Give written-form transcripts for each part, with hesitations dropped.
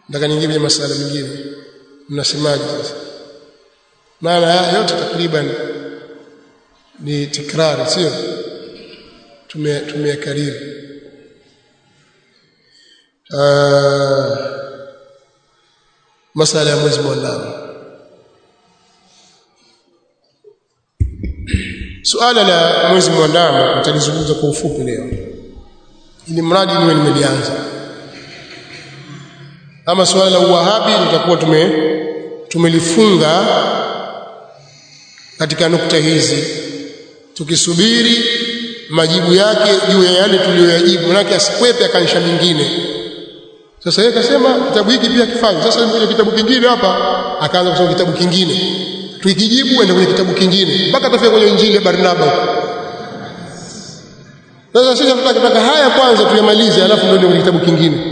Nataka niingie kwenye masuala mengine. Mnasemaje sasa? Maana yote takriban ni tikrari, sio? Tumekariri. Masala ya mwezi mwandamo. Suala la mwezi mwandamo nitalizungumza kwa ufupi leo, ili mradi niwe nimelianza. Ama suala la uwahabi litakuwa tumelifunga katika nukta hizi, tukisubiri majibu yake juu ya yale tuliyoyajibu, manake asikwepe akanisha mingine. Sasa yeye akasema kitabu hiki pia kifanye. Sasa ile kitabu kingine hapa akaanza kusoma kitabu kingine. Tukijibu ende kwenye kitabu kingine mpaka tafika kwenye Injili ya Barnaba. Sasa sisi tunataka haya kwanza tuyamalize, alafu ndio kwenye kitabu kingine.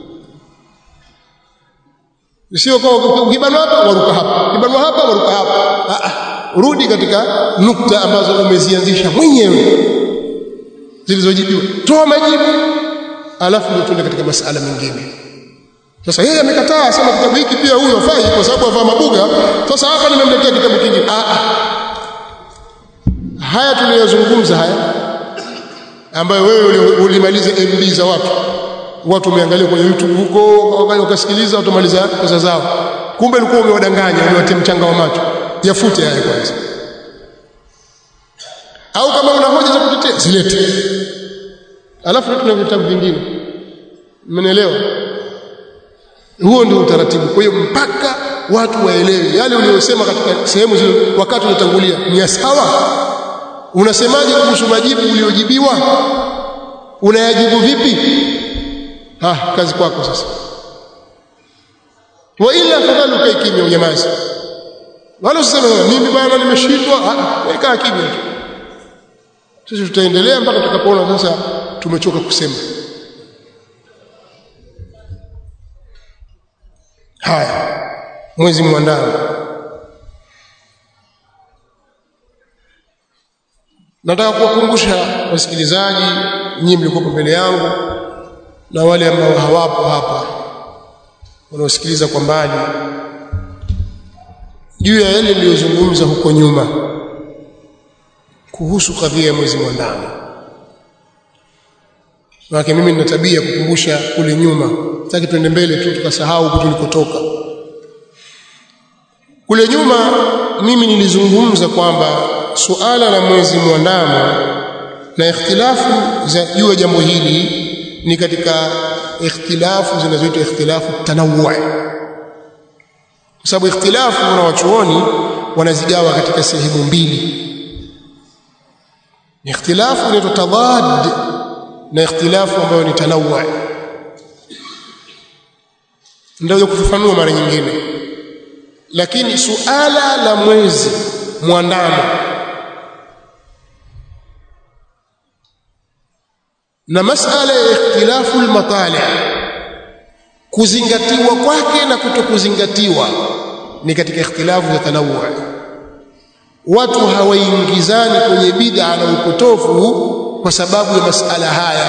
Sio kwa ukibanwa hapa waruka hapa, ukibanwa hapa waruka hapa. Rudi katika nukta ambazo umezianzisha mwenyewe zilizojibiwa, toa majibu, alafu ndio tuende katika masuala mengine. Sasa yeye amekataa, sema kitabu hiki pia huyo hafai kwa sababu avaa mabuga. Sasa hapa nimemletea kitabu kingine. Haya tuliyozungumza haya ambayo wewe ulimaliza MB za watu umeangalia kwenye YouTube huko, wakasikiliza, utamaliza pesa zao. Kumbe ulikuwa umewadanganya, umewatia mchanga wa macho. Yafute haya kwanza. Au kama una hoja za kutetea, zilete. Alafu tuna vitabu vingine. Mmenielewa? Huo ndio utaratibu. Kwa hiyo mpaka watu waelewe yale uliyosema katika sehemu zile wakati unatangulia ni sawa. Unasemaje kuhusu majibu uliojibiwa? Unayajibu vipi? Kazi kwako sasa. Wa ila fadhalu kai kimya unyamazi. Wala usiseme mimi bwana nimeshindwa. Weka kimya tu. Sisi tutaendelea mpaka tutakapoona sasa tumechoka kusema. Haya, mwezi mwandamo. Nataka kuwakumbusha wasikilizaji, nyinyi mlikuwa mbele yangu na wale ambao hawapo hapa wanaosikiliza kwa mbali, juu ya yale niliyozungumza huko nyuma kuhusu kadhia ya mwezi mwandamo. Maana mimi nina tabia kukumbusha kule nyuma, sitaki tuende mbele tu tukasahau huko tulikotoka. Kule nyuma mimi nilizungumza kwamba suala la mwezi mwandamo na ikhtilafu za juu ya jambo hili ni katika ikhtilafu zinazoitwa ikhtilafu tanawwu. Kwa sababu ikhtilafu na wachuoni wanazigawa katika sehemu mbili. Ikhtilafu inaitwa tadad na ikhtilafu ambayo ni tanawwu. Ndio kufafanua mara nyingine. Lakini suala la mwezi mwandamo na masala ya ikhtilafu al-matali' kuzingatiwa kwake na kutokuzingatiwa ni katika ikhtilafu za tanawwu. Watu hawaingizani kwenye bid'a na upotofu kwa sababu ya masala haya.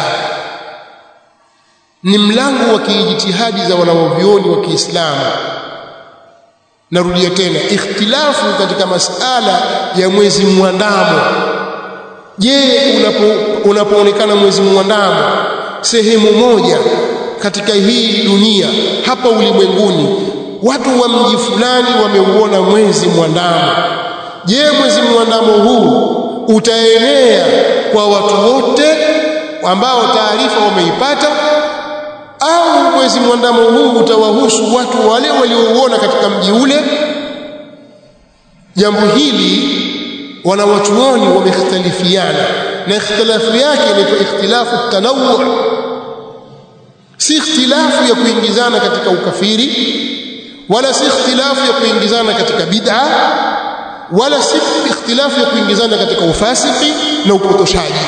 Ni mlango wa kijitihadi za wanavyuoni wa Kiislamu. Narudia tena, ikhtilafu katika masala ya mwezi mwandamo. Je, unapoonekana mwezi mwandamo sehemu moja katika hii dunia hapa ulimwenguni, watu wa mji fulani wameuona mwezi mwandamo, je, mwezi mwandamo huu utaenea kwa watu wote ambao taarifa wameipata, au mwezi mwandamo huu utawahusu watu wale waliouona katika mji ule? Jambo hili wanawachuoni wamekhtalifiana, na ikhtilafu yake ni ikhtilafu tanawwu, si ikhtilafu ya kuingizana katika ukafiri, wala si ikhtilafu ya kuingizana katika bid'a, wala si ikhtilafu ya kuingizana katika ufasiki na upotoshaji.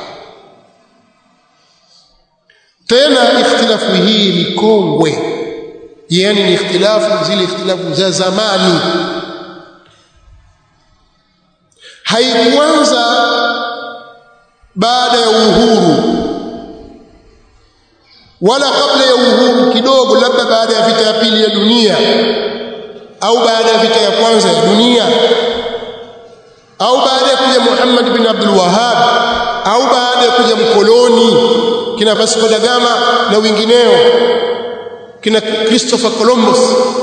Tena ikhtilafu hii ni kongwe, yani ni ikhtilafu zile ikhtilafu za zamani. Haikuanza baada ya uhuru, wala kabla ya uhuru kidogo, labda baada ya vita vita ya pili ya dunia au baada ya vita ya kwanza ya dunia au baada ya kuja Muhammad bin Abdul Wahhab au baada ya kuja mkoloni kina Vasco da Gama na wengineo kina Christopher Columbus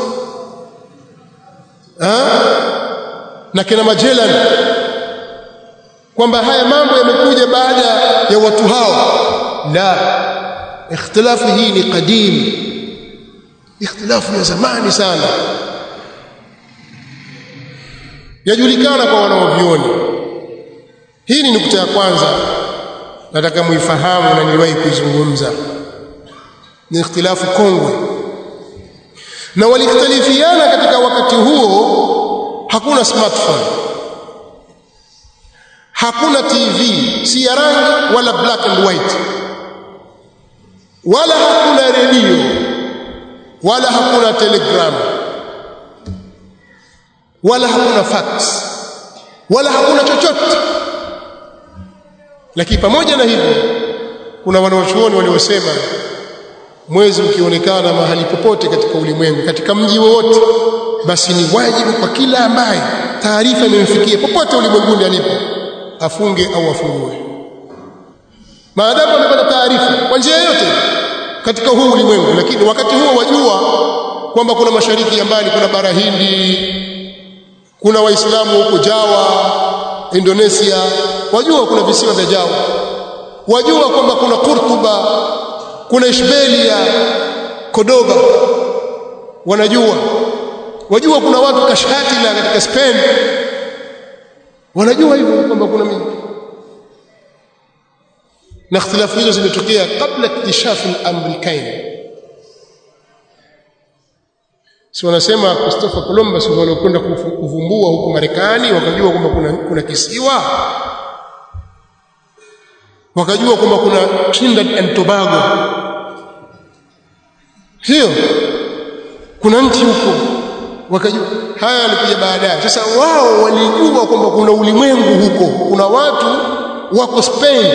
na kina Magellan, kwamba haya mambo yamekuja baada ya watu hao. La, ikhtilafu hii ni qadim, ikhtilafu ya zamani sana, yajulikana kwa wanaovioni. Hii ni nukta ya kwanza nataka muifahamu na niwahi kuizungumza. Ni ikhtilafu kongwe, na walikhtalifiana katika wakati huo. Hakuna smartphone, hakuna TV, si ya rangi wala black and white, wala hakuna redio, wala hakuna telegram, wala hakuna fax, wala hakuna chochote. Lakini pamoja na hivyo, kuna wanawachuoni waliosema mwezi ukionekana mahali popote katika ulimwengu, katika mji wowote, basi ni wajibu kwa kila ambaye taarifa imemfikia popote ulimwenguni alipo afunge au afungue, maadamu amepata taarifa kwa njia yoyote katika huu ulimwengu. Lakini wakati huo wajua kwamba kuna mashariki ya mbali, kuna bara Hindi, kuna waislamu huko Jawa, Indonesia, wajua kuna visiwa vya Jawa, wajua kwamba kuna Kurtuba, kuna Ishbelia, Cordoba, wajua kuna watu Kashkatila katika Spain, wanajua hivyo kwamba kuna miji. Na ikhtilafu hizo zimetokea kabla iktishafu al-Amerikani. Si wanasema Christopher Columbus walikwenda kuvumbua huko Marekani, wakajua kwamba kuna kisiwa, wakajua kwamba kuna Trinidad and Tobago, sio kuna nchi huko, wakajua. Haya yalikuja baadaye. Sasa wao walijua kwamba kuna ulimwengu huko, kuna watu wako Spain,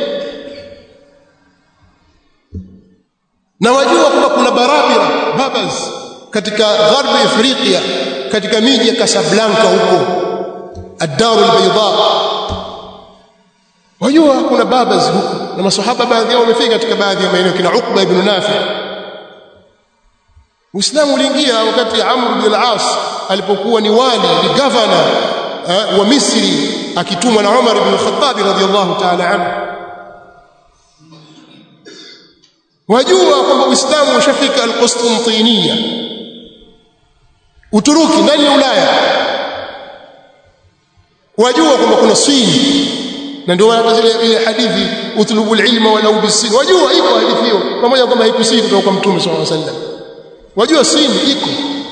na wajua kwamba kuna Berbers katika gharbi Afrika, katika miji ya Casablanca huko, Ad-Dar al-Bayda, wajua kuna Berbers huko, na maswahaba baadhi yao wamefika katika baadhi ya maeneo, kina Uqba ibn Nafi. Uislamu uliingia wakati Amr ibn al-As alipokuwa ni governor wa Misri, akitumwa na Umar ibn al-Khattab radhiyallahu ta'ala anhu. Wajua kwamba Uislamu ushafika al-Qustantiniya, Uturuki, ndani ya Ulaya. Wajua kwamba kuna Sin, na ndio hata zile hadithi utlubul ilma walau bis-Sin, wajua iko hadithi hiyo, pamoja kwamba haikusii kutoka kwa Mtume sallallahu alaihi wasallam. Wajua Sin iko,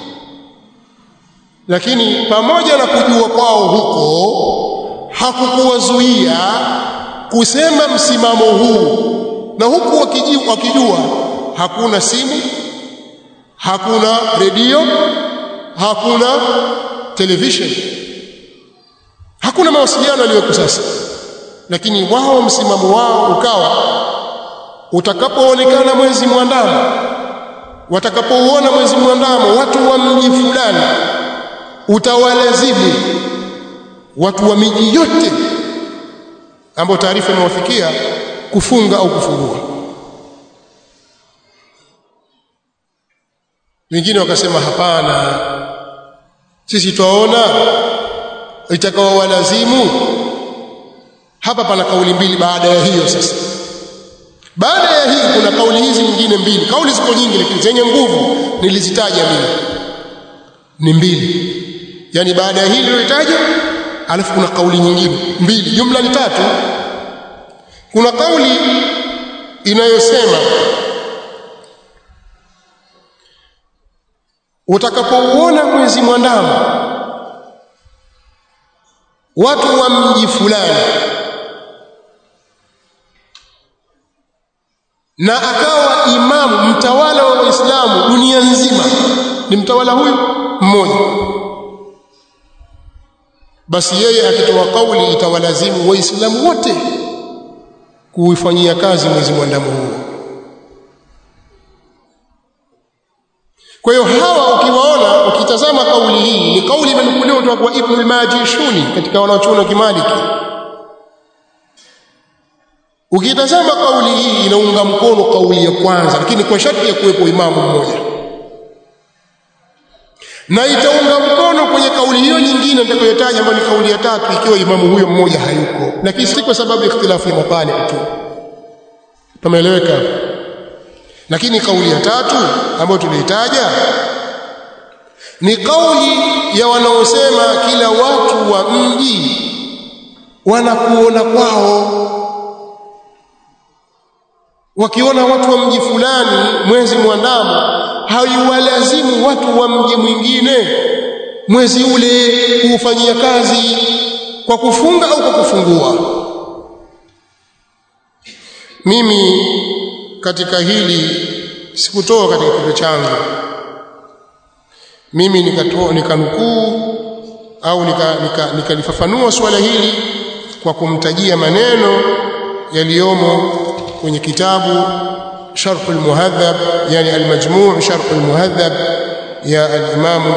lakini pamoja na kujua kwao huko hakukuwazuia kusema msimamo huu. Na huku wakijua hakuna simu, hakuna redio, hakuna television, hakuna mawasiliano yaliyopo sasa. Lakini wao msimamo wao ukawa, utakapoonekana mwezi mwandamo, watakapouona mwezi mwandamo watu wa mji fulani, utawalazimu watu wa miji yote ambao taarifa imewafikia kufunga au kufungua. Wengine wakasema hapana, sisi twaona itakao walazimu. Hapa pana kauli mbili baada ya hiyo. Sasa baada ya hii kuna kauli hizi nyingine mbili. Kauli ziko nyingi, lakini zenye nguvu nilizitaja mimi ni mbili. Yani baada ya hii niliyotaja, alafu kuna kauli nyingine mbili, jumla ni tatu. Kuna kauli inayosema utakapouona mwezi mwandamo watu wa mji fulani, na akawa imamu mtawala wa Uislamu dunia nzima, ni mtawala huyu mmoja, basi yeye akitoa kauli itawalazimu Waislamu wote kuifanyia kazi mwezi mwandamo huu. Kwa hiyo hawa ukiwaona, ukitazama kauli hii, ni kauli imenukuliwa kutoka kwa Ibn al-Majishuni katika wanachuoni wa Kimaliki. Ukitazama kauli hii inaunga mkono kauli ya kwanza, lakini kwa sharti ya kuwepo imamu mmoja, na itaunga mkono kwenye kauli hiyo nyingine nitakayotaja, ambayo ni kauli ya tatu, ikiwa imamu huyo mmoja hayuko, lakini si kwa sababu ikhtilafu ya matali tu. Tumeeleweka? Lakini kauli ya tatu ambayo tuliitaja ni kauli ya wanaosema kila watu wa mji wanakuona kwao. Wakiona watu wa mji fulani mwezi mwandamo, haiwalazimu watu wa mji mwingine mwezi ule kuufanyia kazi kwa kufunga au kwa kufungua. Mimi katika hili sikutoa katika kitu changu, mimi nikanukuu au nikalifafanua swala hili kwa kumtajia maneno yaliyomo kwenye kitabu Sharh al-Muhadhab, yani al-Majmu' Sharh al-Muhadhab ya al-Imam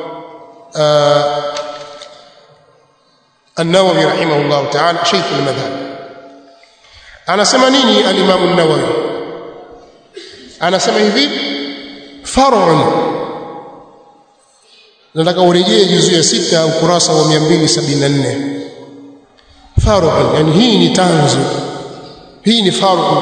an-Nawawi rahimahullah ta'ala, Sheikh al-Madhhab. Anasema nini al-Imam an-Nawawi? Anasema hivi, far'un, nataka urejee juzu ya 6 ukurasa wa 274. Far'un, yani hii ni tanzu, hii ni far'u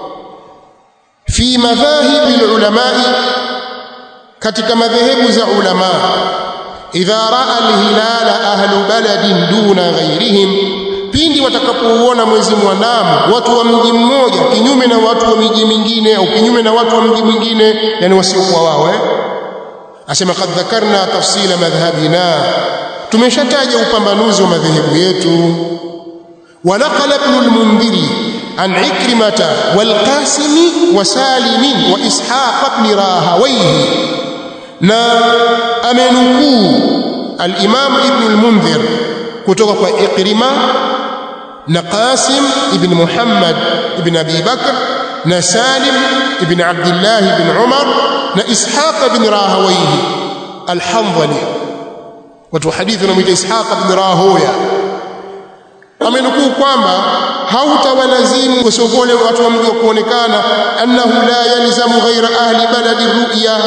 fi madhahib al-ulamai, katika madhehebu za ulama. Idha ra'a al-hilala ahlu baladin duna ghayrihim, pindi watakapouona mwezi mwandamo watu wa mji mmoja kinyume na watu wa miji mingine, au kinyume na watu wa mji mwingine, yani wasiokuwa wao. Asema qad dhakarna tafsila madhhabina, tumeshataja upambanuzi wa madhehebu yetu. Wa naqala ibn al-Mundhiri an Ikrimata wal Qasimi wa Salim wa Ishaq ibn Rahawayhi, na amenukuu al-Imam ibn al-Mundhir kutoka kwa Ikrima na Qasim ibn Muhammad ibn Abi Bakr na Salim ibn Abdullah ibn Umar na Ishaq ibn Rahawayhi al-Hanbali. Watu hadithi wanamuita Ishaq ibn Rahoya. Amenukuu kwamba hautawalazimu kusogole watu wa mji kuonekana, annahu la yalzamu ghayra ahli baladi ru'ya.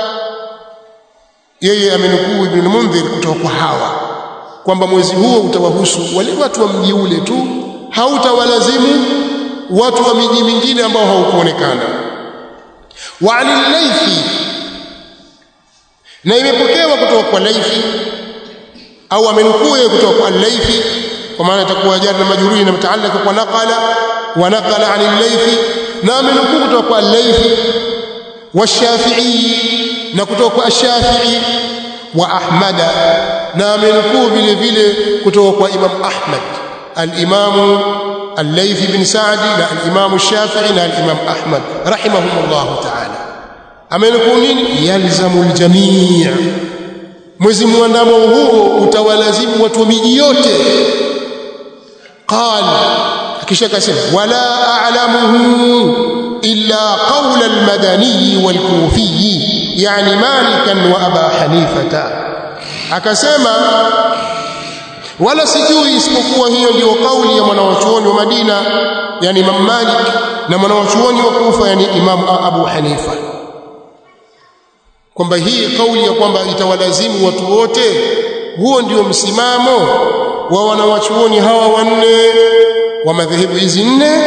Yeye amenukuu Ibn al-Mundhir kutoka kwa hawa kwamba mwezi huo utawahusu wale watu wa mji ule tu, hautawalazimu watu wa miji mingine ambao haukuonekana. Wa al-Laythi, na imepokewa kutoka kwa Laythi, au amenukuu kutoka kwa al-Laythi, kwa maana itakuwa jar na majruri na mtaallaka kwa naqala, wa naqala an al-Laythi, na amenukuu kutoka kwa al-Laythi wa Shafi'i, na kutoka kwa Shafi'i wa Ahmad, na amenukuu vile vile kutoka kwa Imam Ahmad, al-Imam al-Laythi bin Sa'di na al-Imam Shafi'i na al-Imam Ahmad rahimahumullah ta'ala. Amenukuu nini? Yalzamu al-jami', mwezi mwandamo huo utawalazimu watu wa miji yote. Qala, kisha kasema, wala a'lamuhu illa qawla al-Madani wal-Kufi, yani Malikan wa Aba Hanifata. Akasema wala sijui isipokuwa hiyo ndio kauli ya mwanawachuoni wa Madina, yani Imam Malik, na mwanawachuoni wa Kufa, yani Imam Abu Hanifa, kwamba hii kauli ya kwamba itawalazimu watu wote, huo ndio msimamo wa wanawachuoni hawa wanne wa madhehebu hizi nne,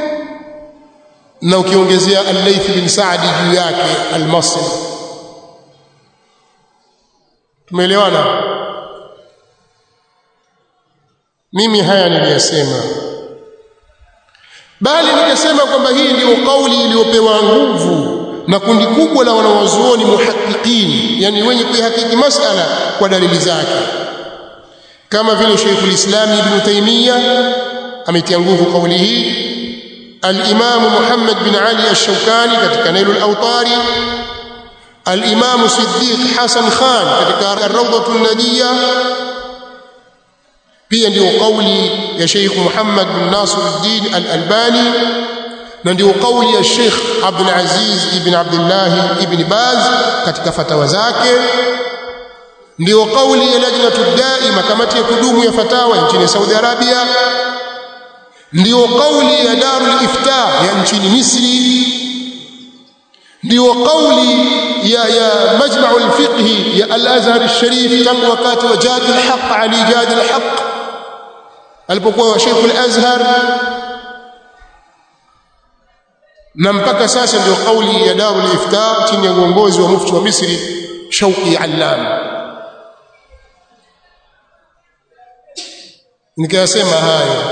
na ukiongezea al-Layth bin Sa'di juu yake al-Masri. Tumeelewana? Mimi haya niliyasema, bali nikasema kwamba hii ndio kauli iliyopewa nguvu na kundi kubwa la wanawazuoni muhaqqiqin, yani wenye kuihakiki masala kwa dalili zake, kama vile Sheikh al-Islam Ibn Taymiyyah ametia nguvu kauli hii, al-Imam Muhammad bin Ali al-Shawkani katika Nail al-Awtari, al-Imam Siddiq Hasan Khan katika Ar-Rawdatu an-Nadiyya, pia ndio kauli ya Sheikh Muhammad bin Nasiruddin al-Albani na ndio kauli ya Sheikh Abdul Aziz ibn Abdullah ibn Baz katika fatawa zake, ndio kauli ya Lajnatu Daima, kamati ya kudumu ya fatawa nchini Saudi Arabia, ndio kauli ya Darul Ifta ya nchini Misri, ndio kauli ya Majma'u al-Fiqh ya Al-Azhar al-Sharif tangu wakati wa Jadi al-Haq Ali Jadi al-Haq alipokuwa Sheikh al-Azhar, na mpaka sasa ndio kauli ya Darul Ifta chini ya uongozi wa mufti wa Misri Shauqi Allam. Nikasema hayo,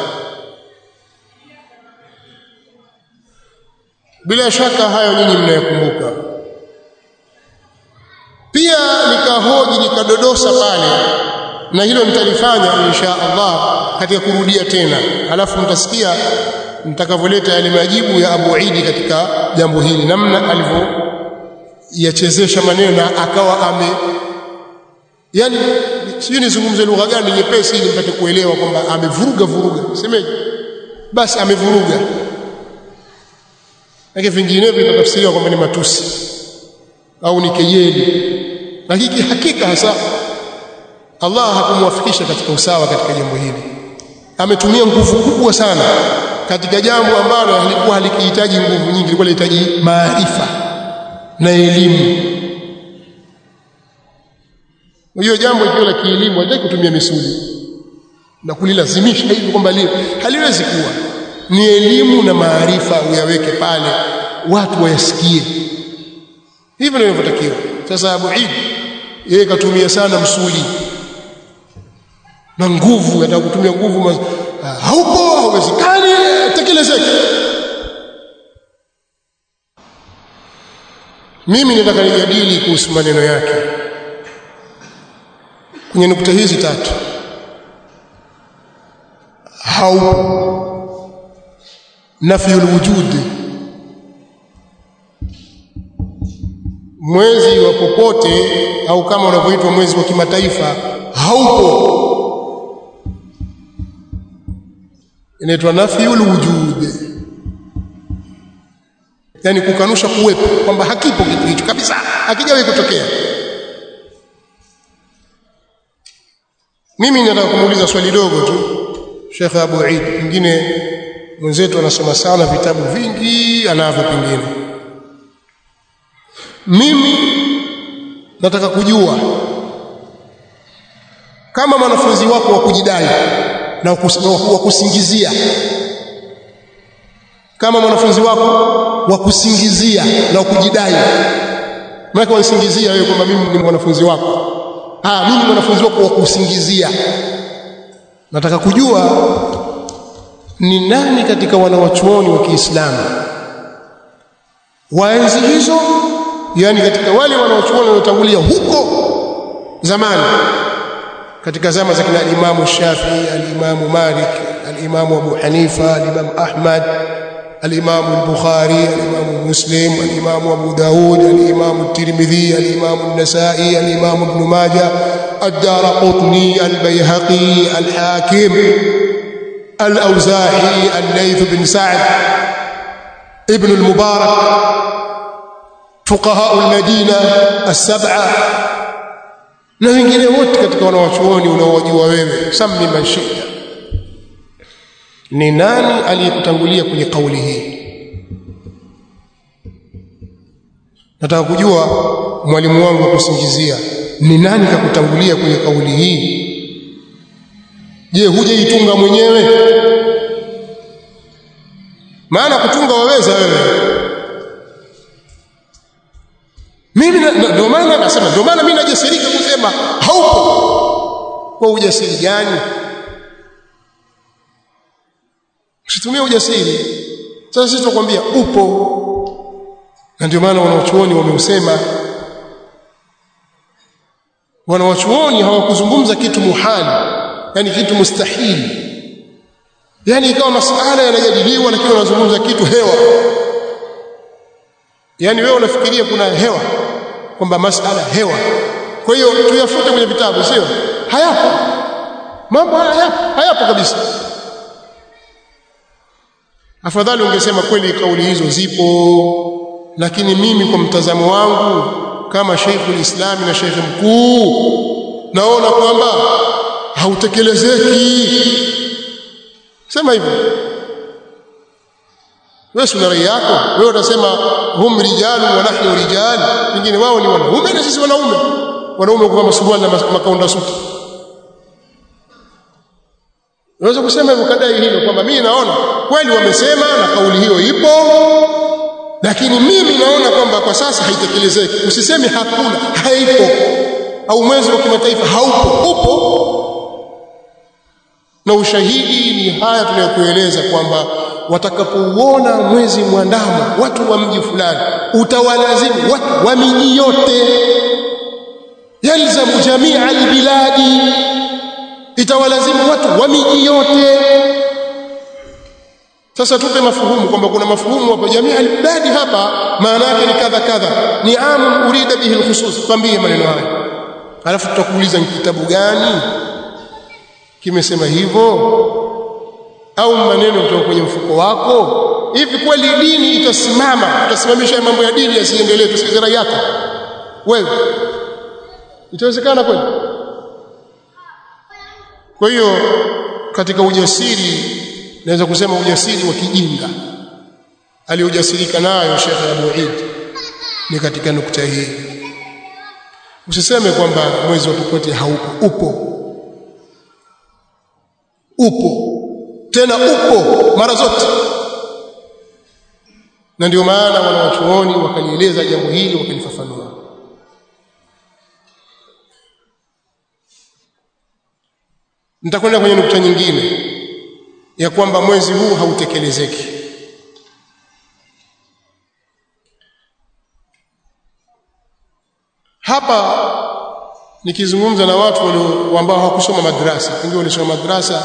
bila shaka hayo nyinyi mnayakumbuka. Pia nikahoji nikadodosa pale, na hilo nitalifanya insha Allah katika kurudia tena, alafu mtasikia mtakavoleta yale majibu ya Abu Idi katika jambo hili, namna alivyoyachezesha maneno na akawa yani sijui nizungumze lugha gani nyepesi ili mpate kuelewa kwamba amevuruga semeje, basi amevuruga, lakini vinginevyo vitatafsiriwa kwamba ni matusi au ni kejeli, lakini hakika hasa Allah hakumwafikisha katika usawa katika jambo hili. Ametumia nguvu kubwa sana katika jambo ambalo halikuwa halikihitaji nguvu nyingi, lilikuwa linahitaji maarifa na elimu. Hiyo jambo ikiwa la kielimu hataki kutumia misuli na kulilazimisha hivi kwamba haliwezi kuwa. Ni elimu na maarifa uyaweke pale watu wayasikie. Hivyo ndivyo inavyotakiwa. Sasa Abu Eid yeye katumia sana msuli na nguvu, anataka kutumia nguvu haupo, hauwezekani, tekelezeke. Mimi nataka nijadili kuhusu maneno yake kwenye nukta hizi tatu. Nafyul wujud, mwezi wa popote au kama unavyoitwa mwezi wa kimataifa haupo, inaitwa nafyul wujud, yani kukanusha kuwepo, kwamba hakipo kitu hicho kabisa, hakijawahi kutokea. Mimi nataka kumuuliza swali dogo tu Sheikh Abu Eid, pengine mwenzetu anasoma sana vitabu vingi anavyo pengine. Mimi nataka kujua kama wanafunzi wako wa kujidai na wa kusingizia, kama wanafunzi wako wa kusingizia na kujidai, maana wanasingizia wewe kwamba mimi ni mwanafunzi wako, mimi mwanafunzi wako wa kusingizia, nataka kujua ni nani katika wanawachuoni wa Kiislamu waenzi hizo, yani katika wale wanawachuoni waliotangulia huko zamani, katika zama za kina Imam Shafi'i, al-Imam Malik, al-Imam Abu Hanifa, al-Imam Ahmad, al-Imam al-Bukhari, al-Imam Muslim, al-Imam Abu Daud, al-Imam at-Tirmidhi, al-Imam an-Nasa'i, al-Imam Ibn Majah, ad-Darqutni, al-Bayhaqi, al-Hakim, al-Awza'i, al-Layth bin Sa'd, Ibn al-Mubarak, fuqaha al-Madina as-sab'a, na wengine wote katika wanawachuoni unaowajua wewe. Sammi man shi'ta, ni nani aliyekutangulia kwenye kauli hii? Nataka kujua mwalimu wangu wa kusingizia, ni nani kakutangulia kwenye kauli hii? Je, hujaitunga mwenyewe? Maana kutunga waweza wewe. Mimi ndio maana nasema, ndio maana mimi najisirika kusema haupo. Kwa ujasiri gani? Usitumie ujasiri. Sasa sisi tunakwambia upo. Na ndio maana wanawachuoni wameusema. Wanawachuoni hawakuzungumza kitu muhali, yani kitu mustahili. Yani ikawa masuala yanajadiliwa lakini wanazungumza kitu hewa. Yani wewe unafikiria kuna hewa, kwamba masala hewa, kwa hiyo tuyafute kwenye vitabu, sio? Hayapo. Mambo hayapo kabisa. Afadhali ungesema kweli kauli hizo zipo, lakini mimi kwa mtazamo wangu kama Sheikhul Islam na Sheikh mkuu naona kwamba hautekelezeki. Sema hivyo. Wewe una rai yako, wewe utasema hum rijalu wa nahnu rijal, wengine wao ni wanaume na sisi wanaume. Wanaume kwa masuruali na makaunda suti. Unaweza kusema hivyo kadai hilo kwamba mimi naona kweli wamesema na kauli hiyo ipo, lakini mimi naona kwamba kwa sasa haitekelezeki. Usiseme hakuna, haipo. Au mwezi wa kimataifa haupo, upo. Na ushahidi ni haya tunayokueleza kwamba watakapouona mwezi mwandamo watu wa mji fulani, utawalazimu watu wa miji yote, yalzamu jamia albiladi, itawalazimu watu wa miji yote. Sasa tupe mafuhumu kwamba kuna mafuhumu hapa jamii alibadi hapa maana yake ni kadha kadha, ni amun urida bihi alkhusus. Twambie maneno haya, alafu tutakuuliza ni kitabu gani kimesema hivyo, au maneno kutoka kwenye mfuko wako. Hivi kweli dini itasimama, utasimamisha mambo ya dini yasiendelee, tusikize rai yako wewe? Itawezekana kweli? Kwa hiyo katika ujasiri, naweza kusema ujasiri wa kijinga aliojasirika nayo Sheikh Abu Eid ni katika nukta hii. Usiseme kwamba mwezi wa popote haupo, upo tena, upo mara zote. Na ndio maana wanawachuoni wakalieleza jambo hili, wakalifafanua. Nitakwenda kwenye nukta nyingine ya kwamba mwezi huu hautekelezeki. Hapa nikizungumza na watu ambao hawakusoma madrasa, wengine walisoma madrasa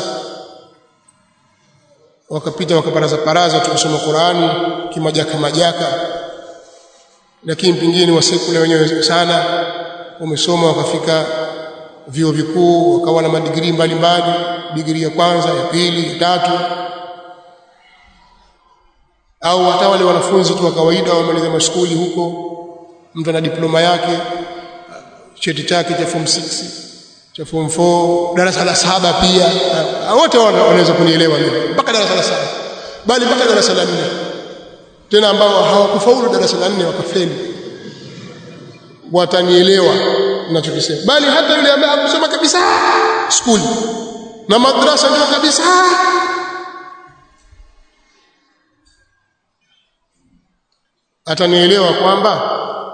wakapita wakaparaza tukisoma Qur'ani kimajaka, lakini pengine wasekula wenyewe sana wamesoma wakafika vyuo vikuu wakawa na madigrii mbalimbali, digrii ya kwanza, ya pili, ya tatu, au hata wale wanafunzi tu wa kawaida wamaliza mashule huko, mtu ana diploma yake, cheti chake cha form 6, cha form 4, darasa la 7 pia. Wote wanaweza kunielewa mimi mpaka darasa la 7, bali mpaka darasa la 4 tena, ambao hawakufaulu darasa la 4 wakafeli, watanielewa ninachokisema. Bali hata yule ambaye hakusoma kabisa skuli na madrasa ndio kabisa, atanielewa kwamba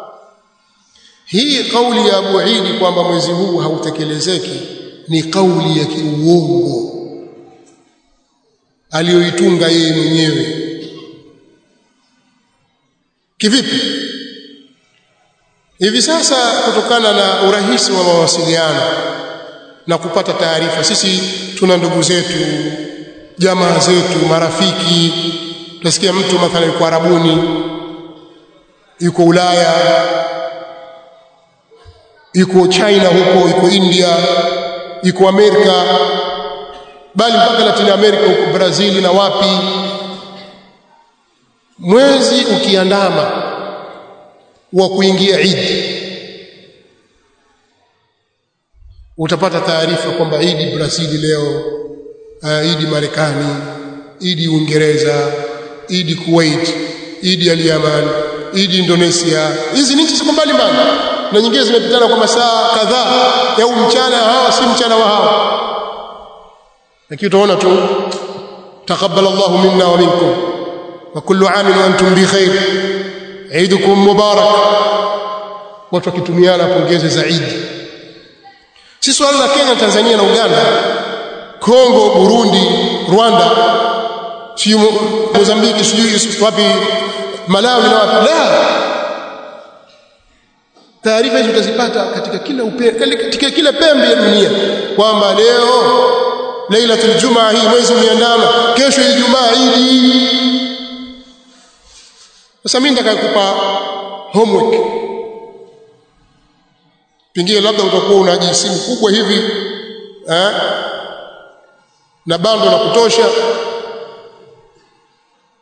hii kauli ya Abu Eid kwamba mwezi huu hautekelezeki ni kauli ya kiuongo aliyoitunga yeye mwenyewe. Kivipi? Hivi sasa kutokana na urahisi wa mawasiliano na kupata taarifa, sisi tuna ndugu zetu, jamaa zetu, marafiki. Tunasikia mtu mathalan yuko Arabuni, yuko Ulaya, yuko China huko, yuko India, yuko Amerika, bali mpaka Latin America, huko Brazil na wapi. Mwezi ukiandama wa kuingia Eid, utapata taarifa kwamba Eid Brazil leo, Eid Marekani, Eid Uingereza, Eid Kuwait, Eid al-Yaman, Eid Indonesia. Hizi ni nchi mbalimbali na nyingine zimepitana kwa masaa kadhaa au mchana hawa si mchana wa hawa, lakini utaona tu taqabbalallahu minna wa minkum wa kullu amin wa antum bi khair, Eidukum mubarak, watu wakitumiana pongezi za Eid. Si swala la Kenya, Tanzania na Uganda, Kongo, Burundi, Rwanda, Mozambiki, sijui wapi, Malawi na wapi. La, taarifa hizo utazipata katika kila pembe ya dunia kwamba leo Lailatul Jumaa, hii mwezi umeandama, kesho Ijumaa Eid. Sasa mimi nitakakupa homework, pengine labda utakuwa una simu kubwa hivi na bando la kutosha,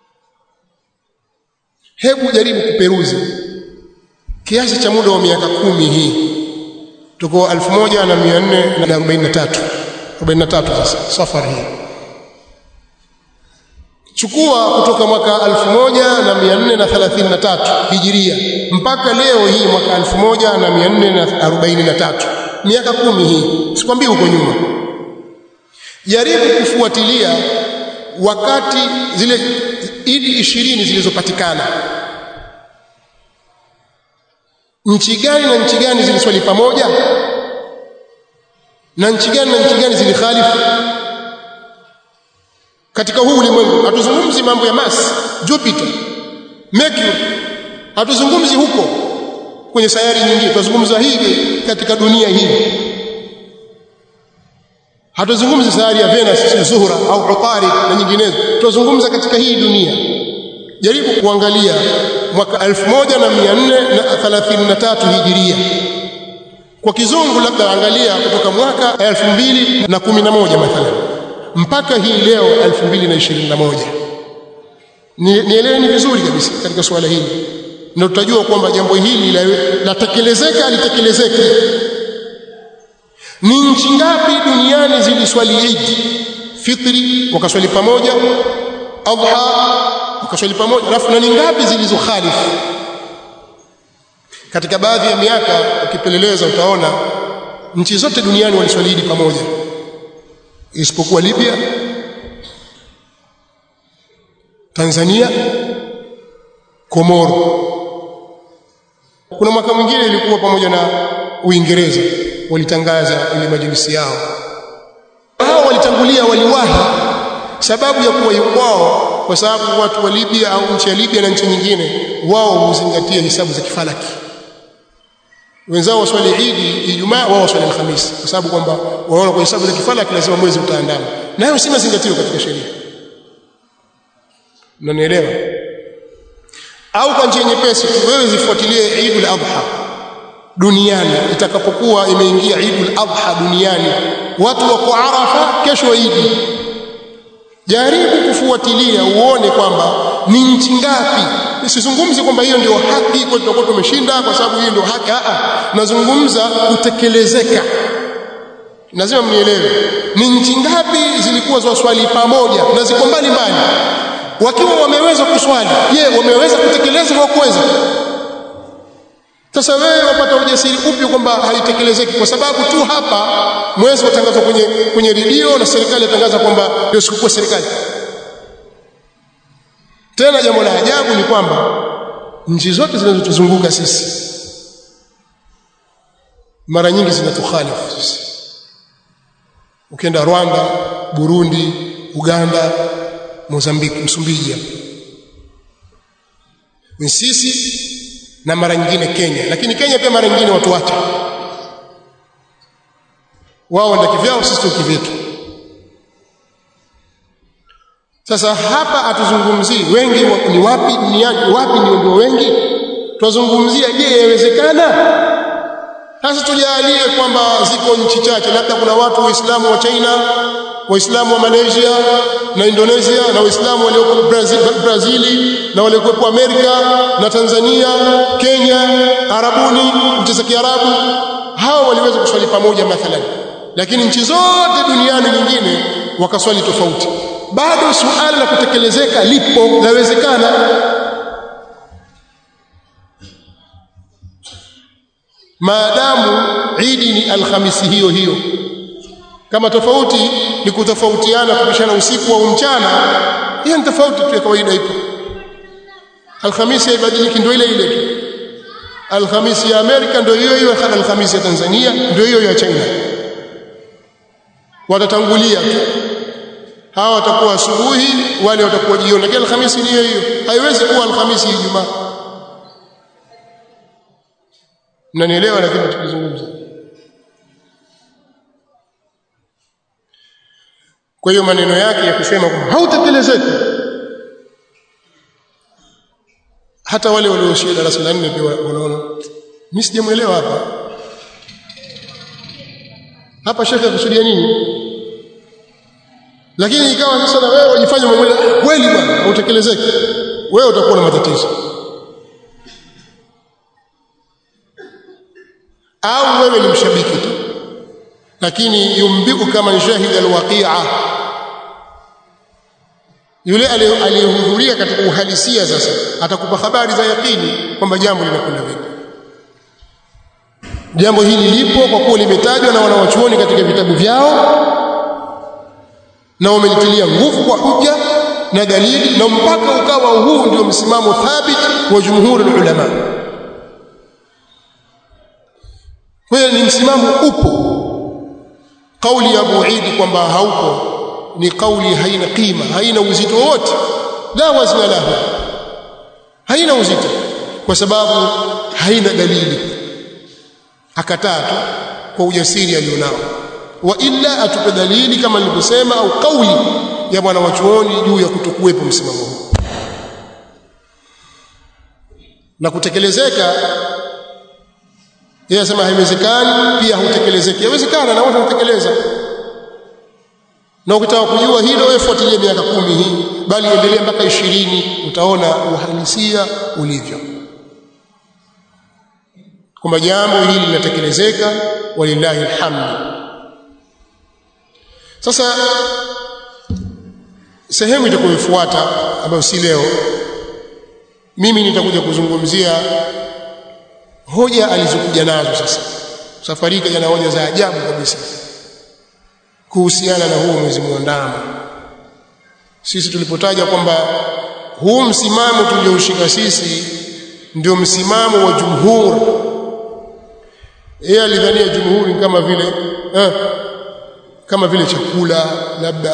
Hebu jaribu kuperuzi kiasi cha muda wa miaka 10 hii. Tuko 1443 sasa safari hii. Chukua kutoka mwaka 1433 Hijiria mpaka leo hii mwaka 1443, miaka 10 hii. Sikwambii huko nyuma. Jaribu kufuatilia wakati zile Idi 20 zilizopatikana. Nchi gani na nchi gani ziliswali pamoja? Na nchi gani na nchi gani zilikhalifu? Katika huu ulimwengu hatuzungumzi mambo ya Mars, Jupiter, Mercury. Hatuzungumzi huko kwenye sayari nyingine. Tunazungumza hivi katika dunia hii. Hatuzungumzi sayari ya Venus, Zuhra au Utari na nyinginezo. Tunazungumza katika hii dunia. Jaribu kuangalia mwaka 1433 Hijiria. Kwa kizungu labda angalia kutoka mwaka 2011 mathalan mpaka hii leo 2021. Nieleweni vizuri kabisa katika swala hili. Na tutajua kwamba jambo hili latekelezeka alitekelezeka. Ni nchi ngapi duniani ziliswali Eid Fitri wakaswali pamoja, Adha wakaswali pamoja, alafu na ni ngapi zilizokhalifu? Katika baadhi ya miaka ukipeleleza utaona nchi zote duniani waliswali Eid pamoja isipokuwa Libya, Tanzania, Komoro. Kuna mwaka mwingine ilikuwa pamoja na Uingereza, walitangaza ile majlisi yao. Hao walitangulia, waliwahi. Sababu ya kuwa kwao kwa sababu watu wa Libya au nchi ya Libya na nchi nyingine wao huzingatia hisabu za kifalaki. Wenzao waswali Eid Ijumaa, wao waswali Alhamisi, kwa sababu kwamba waona kwa hisabu za kifalaki lazima mwezi utaandama. Nayo si mazingatio katika sheria. Unanielewa? Au kwa njia nyepesi wewe zifuatilie Eid al-Adha duniani. Itakapokuwa imeingia Eid al-Adha duniani, watu wako Arafa, kesho Eid. Jaribu kufuatilia uone kwamba ni nchi ngapi. Nisizungumze kwamba hiyo ndio haki, kwa tutakuwa tumeshinda kwa sababu hiyo ndio haki. Nazungumza kutekelezeka. Lazima mnielewe. Ni nchi ngapi zilikuwa za swali pamoja na ziko mbali mbali? Wakiwa wameweza kuswali, je, wameweza kutekeleza au kuweza? Sasa wewe wapata ujasiri upi kwamba haitekelezeki? Kwa sababu tu hapa mwezi watangazwa kwenye redio na serikali yatangaza kwamba ndio sikukuu serikali. Tena jambo la ajabu ni kwamba nchi zote zinazotuzunguka sisi mara nyingi zinatukhalifu sisi. Ukienda Rwanda, Burundi, Uganda, Mozambiki, Msumbiji, ni sisi na mara nyingine Kenya. Lakini Kenya pia mara nyingine watu wake wao ndio kivyao, sisi ndio kivyetu. Sasa hapa atuzungumzii wengi ni wapi duniani, wapi ndio wengi. Tuzungumzia je, yawezekana? Sasa tujalie kwamba ziko nchi chache, labda kuna watu Waislamu wa China, Waislamu wa Malaysia na Indonesia, na Waislamu walioko Brazil na walioko Amerika na Tanzania, Kenya, Arabuni, nchi za Kiarabu. Hao waliweza kuswali pamoja mathalan. Lakini nchi zote duniani nyingine wakaswali tofauti. Bado suala la kutekelezeka lipo, lawezekana. Maadamu Eid ni Alhamisi hiyo hiyo. Kama tofauti ni kutofautiana kupishana usiku au mchana, hiyo ni tofauti tu ya kawaida ipo. Alhamisi haibadiliki, ndio ile ile tu. Alhamisi ya Amerika ndio hiyo hiyo, Alhamisi ya Tanzania ndio hiyo ya China. Watatangulia tu. Hawa watakuwa asubuhi, wale watakuwa jioni. Lakini Alhamisi ni hiyo hiyo. Haiwezi kuwa Alhamisi Ijumaa. Mnanielewa lakini tukizungumza. Kwa hiyo maneno yake ya kusema kwamba hautekelezeki, hata wale walioshia darasa la 4 pia wanaona mimi sijamuelewa hapa shekhe akusudia nini. Lakini ikawa sasa na wewe ujifanye kweli bwana hautekelezeki, wewe utakuwa na matatizo. au wewe ni mshabiki tu, lakini yumbiku kama shahid alwaqi'a, yule aliyehudhuria katika uhalisia sasa atakupa habari za yakini kwamba jambo linakwenda vipi. Jambo hili lipo kwa kuwa limetajwa na wanawachuoni katika vitabu vyao na wamelitilia nguvu kwa hujja na dalili, na mpaka ukawa huu ndio msimamo thabit wa jumhur ulama. Kwa hiyo ni msimamo upo. Kauli ya Abu Eid kwamba haupo ni kauli haina kima, haina uzito wote, la wazna lahu, haina uzito kwa sababu haina dalili. Akataa tu kwa ujasiri alionao, wa illa atupe dalili kama nilivyosema, au kauli ya bwana wachuoni juu ya kutokuwepo msimamo huu na kutekelezeka. Yeye anasema haiwezekani, pia hutekelezeki. Yawezekana na watu hutekeleza. Na ukitaka kujua hilo, wewe fuatilia miaka 10 hii, bali endelea mpaka 20, utaona uhalisia ulivyo, kwamba jambo hili linatekelezeka, walillahi alhamd. Sasa sehemu itakayofuata ambayo si leo, mimi nitakuja kuzungumzia hoja alizokuja nazo. Sasa safari kaja na hoja za ajabu kabisa kuhusiana na huu mwezi muandamo. Sisi tulipotaja kwamba huu msimamo tulioushika sisi ndio msimamo wa jumhur, yeye alidhania jumhuri kama vile chakula labda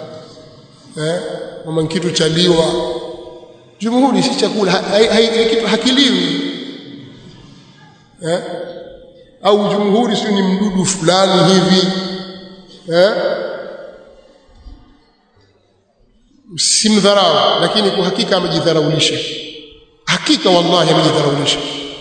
kama kitu chaliwa. Jumhuri si chakula, kitu hakiliwi. Au jumhuri si ni mdudu fulani hivi, simdharau, lakini kwa hakika amejidharaulisha. Hakika wallahi amejidharaulisha.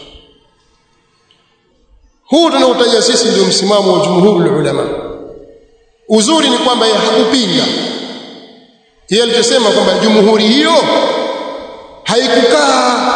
Huu tunaotaja sisi ndio msimamo wa jumhuri ulama. Uzuri ni kwamba yeye hakupinga. Yeye alisema kwamba jumhuri hiyo haikukaa,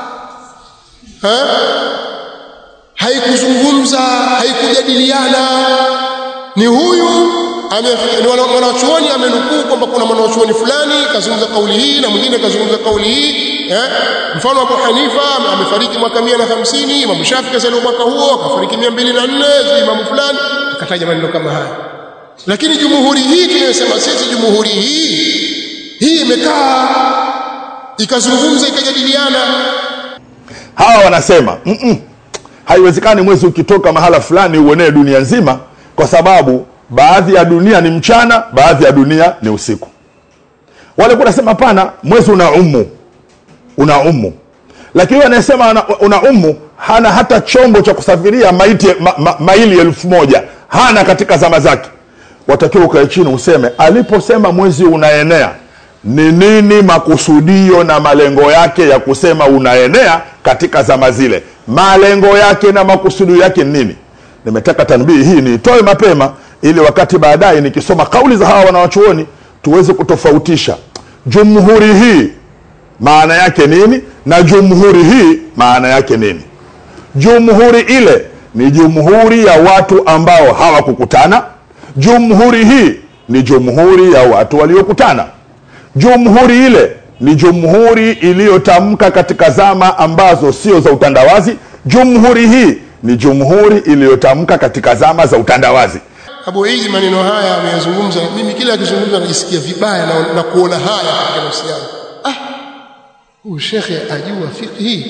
haikuzungumza, haikujadiliana. Ni huyu mwanachuoni amenukuu kwamba kuna mwanachuoni fulani kazungumza kauli hii na mwingine kazungumza kauli hii. Mfano Abu Hanifa amefariki mwaka 150, Imam Shafi'i kazaliwa mwaka huo akafariki 204, Imam fulani akataja maneno kama haya. Lakini jumhuri hii tunayosema sisi, jumhuri hii imekaa ikazungumza ikajadiliana. Hawa wanasema haiwezekani mwezi ukitoka mahala fulani uonee dunia nzima, kwa sababu baadhi ya dunia ni mchana, baadhi ya dunia ni usiku. Wale wanasema hapana, mwezi una umu. Lakini wanasema una umu, hana hata chombo cha kusafiria maili 1000, hana katika zama zake. Watakiwa ukae chini useme aliposema mwezi unaenea ni nini makusudio na malengo yake ya kusema unaenea katika zama zile. Malengo yake na makusudio yake nini? Nimetaka tanbihi hii niitoe mapema ili wakati baadaye nikisoma kauli za hawa wanawachuoni tuweze kutofautisha jumhuri hii maana yake nini na jumhuri hii maana yake nini. Jumhuri ile ni jumhuri ya watu ambao hawakukutana. Jumhuri hii ni jumhuri ya watu waliokutana. Jumhuri ile ni jumhuri iliyotamka katika zama ambazo sio za utandawazi. Jumhuri hii ni jumhuri iliyotamka katika zama za utandawazi. Abu Eid maneno haya ameyazungumza, mimi kila akizungumza najisikia vibaya na kuona haya katika nafsi yangu. Huyu shekhe ajua fiqhi,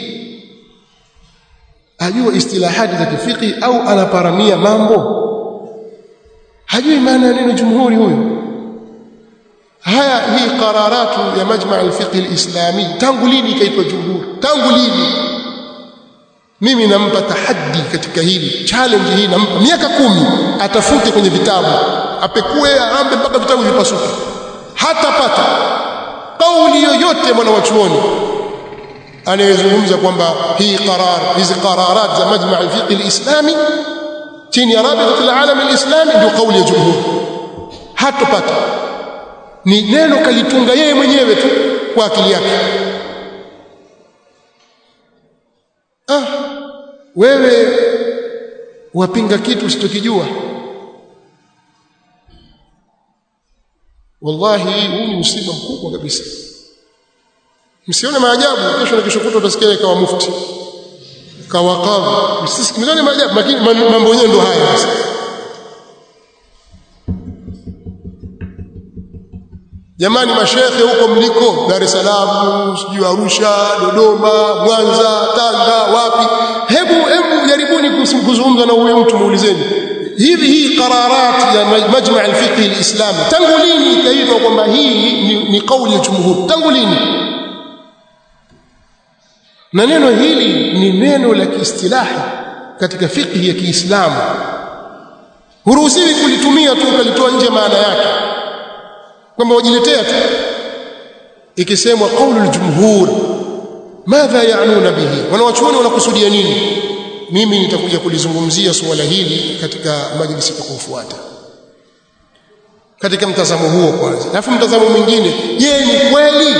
ajua istilahati za fiqhi, au anaparamia mambo? Hajui maana ya neno jumhuri huyu. Haya, hii qararatu ya majma' al-fiqh al-islami tangu lini ikaitwa jumhuri? Tangu lini? Mimi nampa tahaddi katika hili, challenge hii nampa miaka 10, atafute kwenye vitabu, apekue, aambe mpaka vitabu vipasuke, hatapata kauli yoyote mwana wa chuoni anayezungumza kwamba hizi qararat za majma' al-fiqh al-islami chini ya rabita al-alam al-islami ndio kauli ya jumhuri. Hatapata. Ni neno kalitunga yeye mwenyewe tu kwa akili yake. Wewe wapinga kitu usichokijua. Wallahi huu ni msiba mkubwa kabisa. Msione maajabu kesho na kesho kutwa utasikia kama mufti kawa kadhi. Msisikilizane maajabu, lakini mambo yenyewe ndio haya sasa. Jamani mashekhe huko mliko Dar es Salaam, sijui Arusha, Dodoma, Mwanza, Tanga, wapi, hebu jaribuni kuzungumza na huyo mtu, muulizeni hii qararati ya majma' al-fiqh al-islami tangu lini ikaitwa kwamba hii ni kauli ya jumhur? Tangu lini? Na neno hili ni neno la kiistilahi katika fiqh ya Kiislamu, huruhusiwi kulitumia tu ukalitoa nje maana yake kwamba wajiletea tu. Ikisemwa qaulul jumhur, madha yaanuna bihi, wanawachuoni wanakusudia nini? Mimi nitakuja kulizungumzia suala hili katika majlisi itakayofuata, katika mtazamo huo kwanza. Alafu mtazamo mwingine, je, ni kweli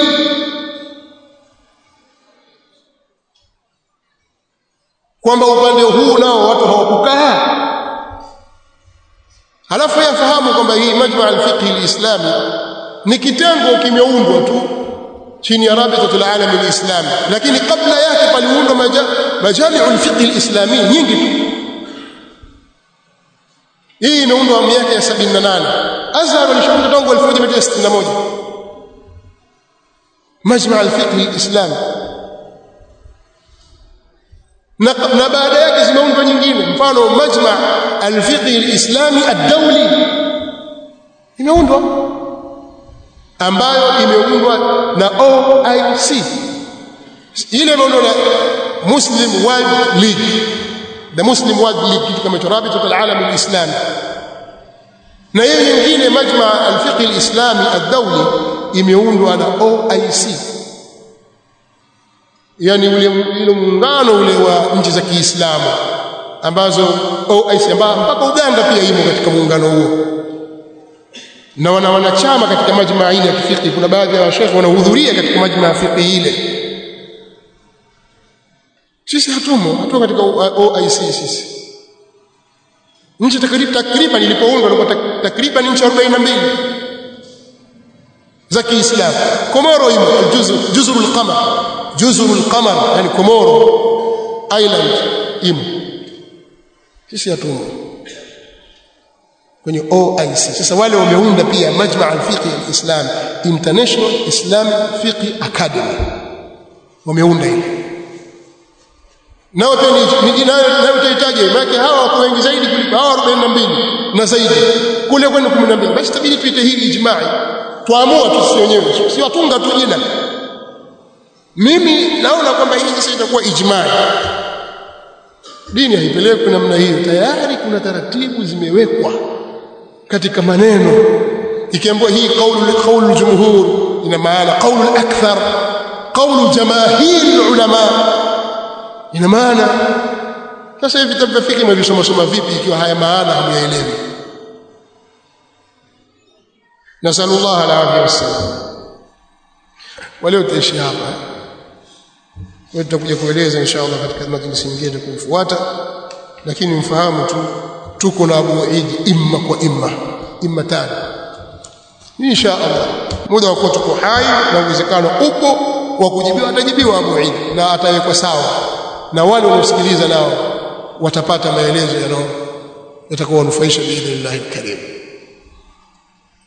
kwamba upande huu nao watu hawakukaa? Halafu yafahamu kwamba hii majma' al-fiqh al-islami ni kitengo kimeundwa tu chini ya Rabitatul Alam al-Islami, lakini kabla yake paliundwa majami'u al-fiqh al-islami nyingi tu. Hii imeundwa miaka ya 78. Azhar ilishaundwa tangu 1961, majma' al-fiqh al-islami, na baada yake zimeundwa nyingine, mfano majma' al-fiqh al-islami ad-dawli imeundwa, ambayo imeundwa na OIC, ile imeundwa na Muslim World League, the Muslim World League, kitu kama Rabitatul Alam al-Islami. Na hiyo nyingine majma' al-fiqh al-islami ad-dawli imeundwa na OIC, yani ule muungano ule wa nchi za Kiislamu ambazo OIC, mpaka Uganda pia imo katika muungano huo, na wanachama katika majmaa ile ya fiqh. Kuna baadhi ya washekhe wanahudhuria katika majmaa ya fiqh ile. Sisi hatumo katika OIC. Sisi nchi takriban ilipoundwa ilikuwa takriban nchi 42 za Kiislamu. Komoro imo, Juzurul Qamar, yani Komoro Island imo. Sisi hatumo kwenye OIC. Sasa wale wameunda pia majma' al-fiqh al-islam, International Islamic Fiqh Academy, wameunda ile. Nao pia ni jina lao utahitaji, maana hawa wako wengi zaidi kuliko hawa 42 na zaidi, kule kwenda 12. Basi tabidi tuite hili ijma'i, tuamua tu sisi wenyewe, si watunga tu jina. Mimi naona kwamba hii sasa itakuwa ijma'i. Dini haipelekwi namna hiyo, tayari kuna taratibu zimewekwa katika maneno. Ikiambiwa hii qaulul jumhur, ina maana qaulul akthar, qaulu jamaahiri ulama, ina maana. Sasa hivi vitabu vya fiqh mnavisoma vipi ikiwa haya maana hamuyaelewi? Nasallallahu alayhi wasallam. Waleo tutaishi hapa, kwa tutakuja kueleza inshallah katika majlisi nyingine kufuata, lakini mfahamu tu tuko na Abu Eid imma kwa imma tano inshallah. Muda wa kuwa tuko hai na uwezekano upo wa kujibiwa, atajibiwa Abu Eid na atawekwa sawa, na wale wanaosikiliza nao watapata maelezo yatakayowanufaisha biidhnillah alkarim.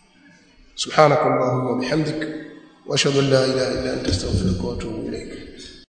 Subhanakallahumma wa bihamdik wa ashhadu an la ilaha illa anta astaghfiruka wa atubu ilayk.